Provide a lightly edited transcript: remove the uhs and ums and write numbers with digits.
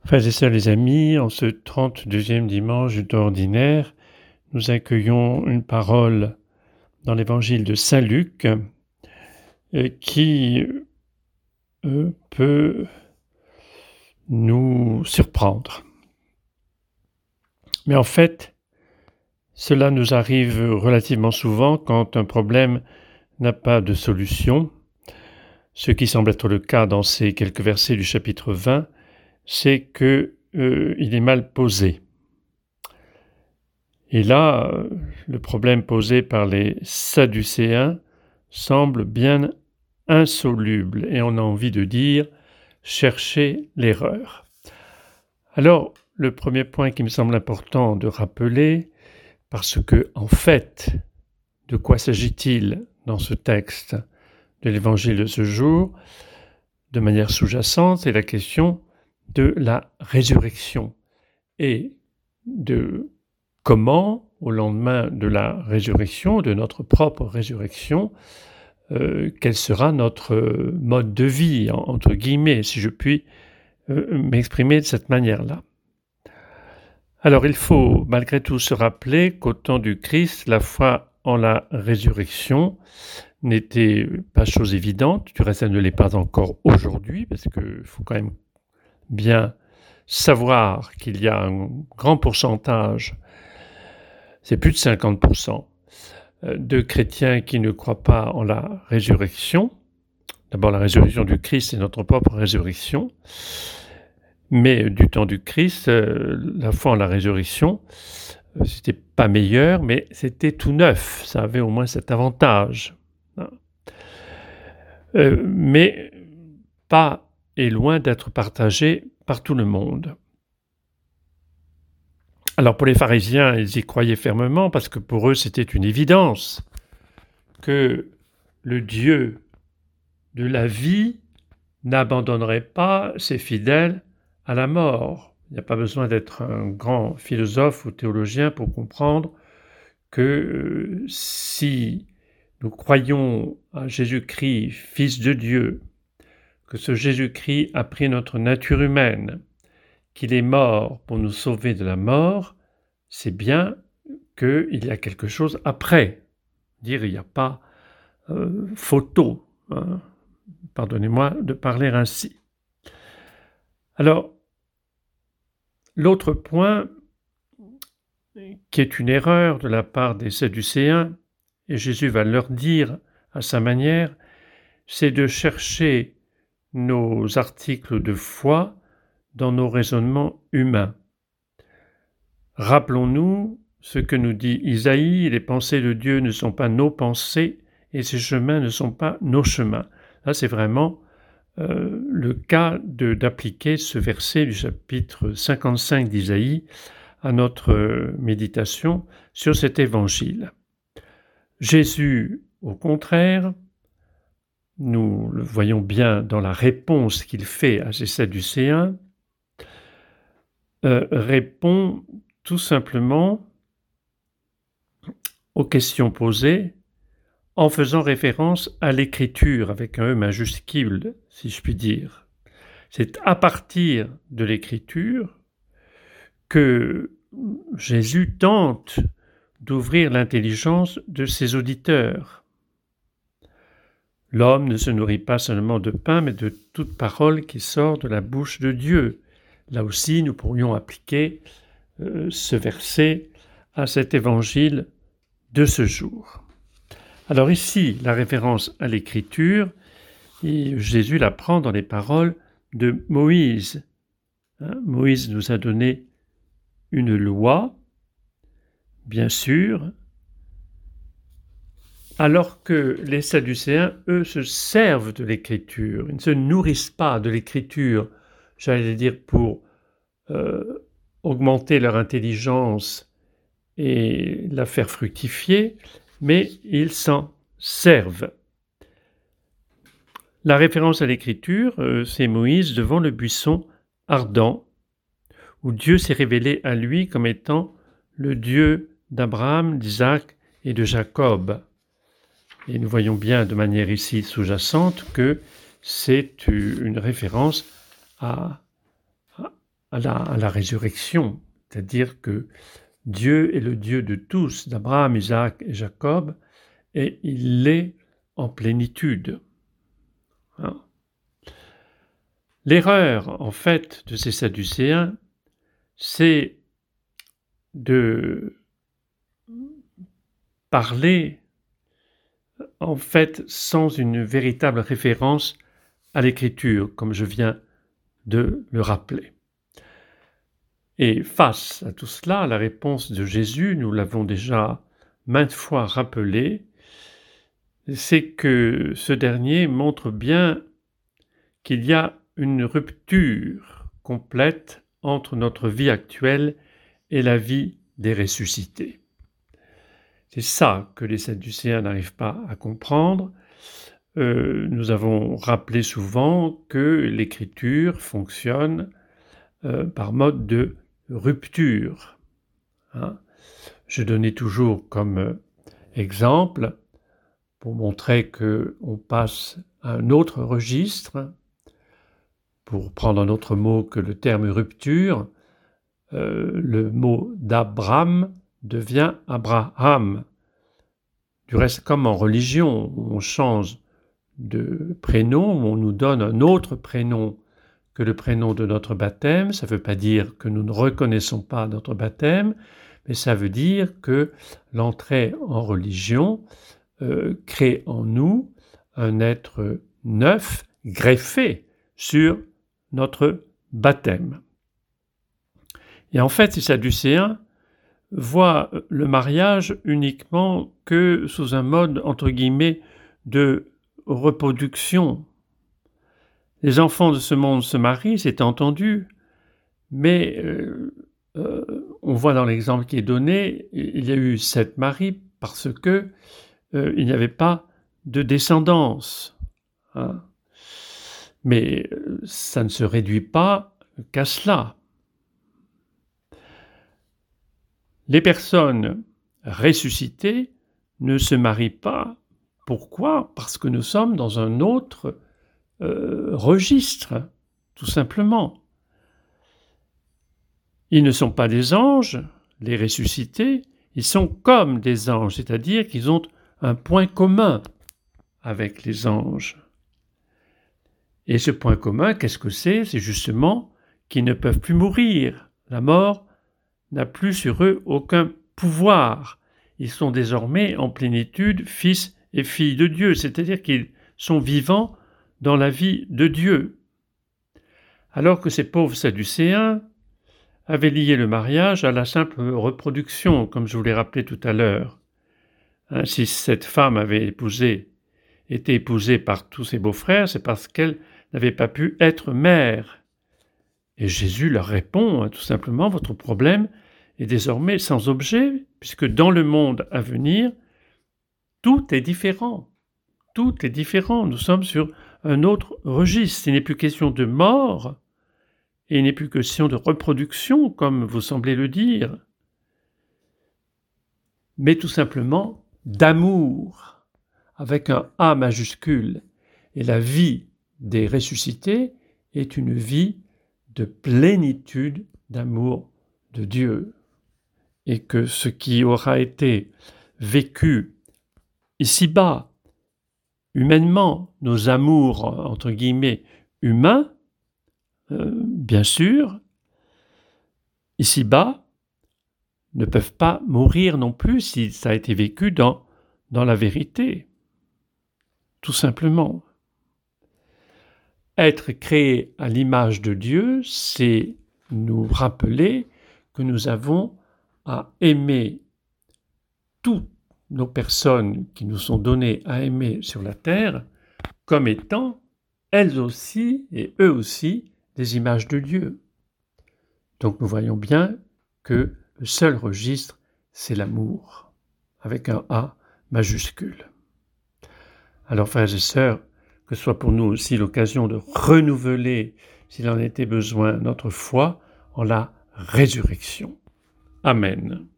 Frères et sœurs les amis, en ce 32e dimanche du temps ordinaire, nous accueillons une parole dans l'évangile de Saint Luc qui peut nous surprendre. Mais en fait, cela nous arrive relativement souvent quand un problème n'a pas de solution. Ce qui semble être le cas dans ces quelques versets du chapitre 20, c'est qu'il est mal posé. Et là, le problème posé par les Sadducéens semble bien insoluble et on a envie de dire « chercher l'erreur ». Alors, le premier point qui me semble important de rappeler, parce que, en fait, de quoi s'agit-il dans ce texte de l'Évangile de ce jour? De manière sous-jacente, c'est la question de la résurrection et de comment, au lendemain de la résurrection, de notre propre résurrection, quel sera notre mode de vie, entre guillemets, si je puis m'exprimer de cette manière-là. Alors il faut malgré tout se rappeler qu'au temps du Christ, la foi en la résurrection n'était pas chose évidente, du reste elle ne l'est pas encore aujourd'hui, parce qu'il faut quand même bien savoir qu'il y a un grand pourcentage, c'est plus de 50%, de chrétiens qui ne croient pas en la résurrection. D'abord, la résurrection du Christ, c'est notre propre résurrection. Mais du temps du Christ, la foi en la résurrection, c'était pas meilleur, mais c'était tout neuf. Ça avait au moins cet avantage. Mais pas et loin d'être partagé par tout le monde. Alors pour les pharisiens, ils y croyaient fermement parce que pour eux c'était une évidence que le Dieu de la vie n'abandonnerait pas ses fidèles à la mort. Il n'y a pas besoin d'être un grand philosophe ou théologien pour comprendre que si nous croyons à Jésus-Christ, Fils de Dieu, que ce Jésus-Christ a pris notre nature humaine, qu'il est mort pour nous sauver de la mort, c'est bien qu'il y a quelque chose après. Dire il n'y a pas photo, hein. Pardonnez-moi de parler ainsi. Alors, l'autre point, qui est une erreur de la part des Sadducéens, et Jésus va leur dire à sa manière, c'est de chercher nos articles de foi dans nos raisonnements humains. Rappelons-nous ce que nous dit Isaïe, les pensées de Dieu ne sont pas nos pensées et ses chemins ne sont pas nos chemins. Là, c'est vraiment le cas d'appliquer ce verset du chapitre 55 d'Isaïe à notre méditation sur cet évangile. Jésus, au contraire, nous le voyons bien dans la réponse qu'il fait à ces Sadducéens, répond tout simplement aux questions posées en faisant référence à l'écriture, avec un E majuscule, si je puis dire. C'est à partir de l'écriture que Jésus tente d'ouvrir l'intelligence de ses auditeurs. L'homme ne se nourrit pas seulement de pain, mais de toute parole qui sort de la bouche de Dieu. Là aussi, nous pourrions appliquer ce verset à cet évangile de ce jour. Alors ici, la référence à l'écriture, et Jésus la prend dans les paroles de Moïse. Moïse nous a donné une loi, bien sûr, alors que les Sadducéens, eux, se servent de l'écriture. Ils ne se nourrissent pas de l'écriture, j'allais dire, pour augmenter leur intelligence et la faire fructifier, mais ils s'en servent. La référence à l'écriture, c'est Moïse devant le buisson ardent, où Dieu s'est révélé à lui comme étant le Dieu d'Abraham, d'Isaac et de Jacob. Et nous voyons bien de manière ici sous-jacente que c'est une référence à la résurrection, c'est-à-dire que Dieu est le Dieu de tous, d'Abraham, Isaac et Jacob, et il l'est en plénitude. Hein. L'erreur, en fait, de ces Sadducéens, c'est de parler, en fait, sans une véritable référence à l'Écriture, comme je viens de le rappeler. Et face à tout cela, la réponse de Jésus, nous l'avons déjà maintes fois rappelé, c'est que ce dernier montre bien qu'il y a une rupture complète entre notre vie actuelle et la vie des ressuscités. C'est ça que les Sadducéens n'arrivent pas à comprendre. Nous avons rappelé souvent que l'Écriture fonctionne par mode de rupture. Hein. Je donnais toujours comme exemple, pour montrer qu'on passe à un autre registre, pour prendre un autre mot que le terme rupture, le mot d'Abraham devient Abraham. Du reste, comme en religion, où on change de prénom, où on nous donne un autre prénom que le prénom de notre baptême, ça ne veut pas dire que nous ne reconnaissons pas notre baptême, mais ça veut dire que l'entrée en religion crée en nous un être neuf, greffé sur notre baptême. Et en fait, ces Sadducéens voient le mariage uniquement que sous un mode, entre guillemets, de reproduction. Les enfants de ce monde se marient, c'est entendu, mais on voit dans l'exemple qui est donné, il y a eu 7 maris parce que il n'y avait pas de descendance. Hein. Mais ça ne se réduit pas qu'à cela. Les personnes ressuscitées ne se marient pas. Pourquoi ? Parce que nous sommes dans un autre registre, tout simplement. Ils ne sont pas des anges, les ressuscités, ils sont comme des anges, c'est-à-dire qu'ils ont un point commun avec les anges. Et ce point commun, qu'est-ce que c'est ? C'est justement qu'ils ne peuvent plus mourir. La mort n'a plus sur eux aucun pouvoir. Ils sont désormais en plénitude fils et filles de Dieu, c'est-à-dire qu'ils sont vivants dans la vie de Dieu. Alors que ces pauvres Sadducéens avaient lié le mariage à la simple reproduction, comme je vous l'ai rappelé tout à l'heure. Si cette femme avait été épousée par tous ses beaux-frères, c'est parce qu'elle n'avait pas pu être mère. Et Jésus leur répond, tout simplement, votre problème est désormais sans objet, puisque dans le monde à venir, tout est différent. Tout est différent. Nous sommes sur un autre registre. Il n'est plus question de mort, et il n'est plus question de reproduction, comme vous semblez le dire, mais tout simplement d'amour, avec un A majuscule. Et la vie des ressuscités est une vie de plénitude d'amour de Dieu. Et que ce qui aura été vécu ici-bas, humainement, nos amours, entre guillemets, humains, bien sûr, ici-bas, ne peuvent pas mourir non plus si ça a été vécu dans la vérité. Tout simplement. Être créé à l'image de Dieu, c'est nous rappeler que nous avons à aimer toutes nos personnes qui nous sont données à aimer sur la terre comme étant, elles aussi et eux aussi, des images de Dieu. Donc nous voyons bien que le seul registre, c'est l'amour, avec un A majuscule. Alors frères et sœurs, que ce soit pour nous aussi l'occasion de renouveler, s'il en était besoin, notre foi en la résurrection. Amen.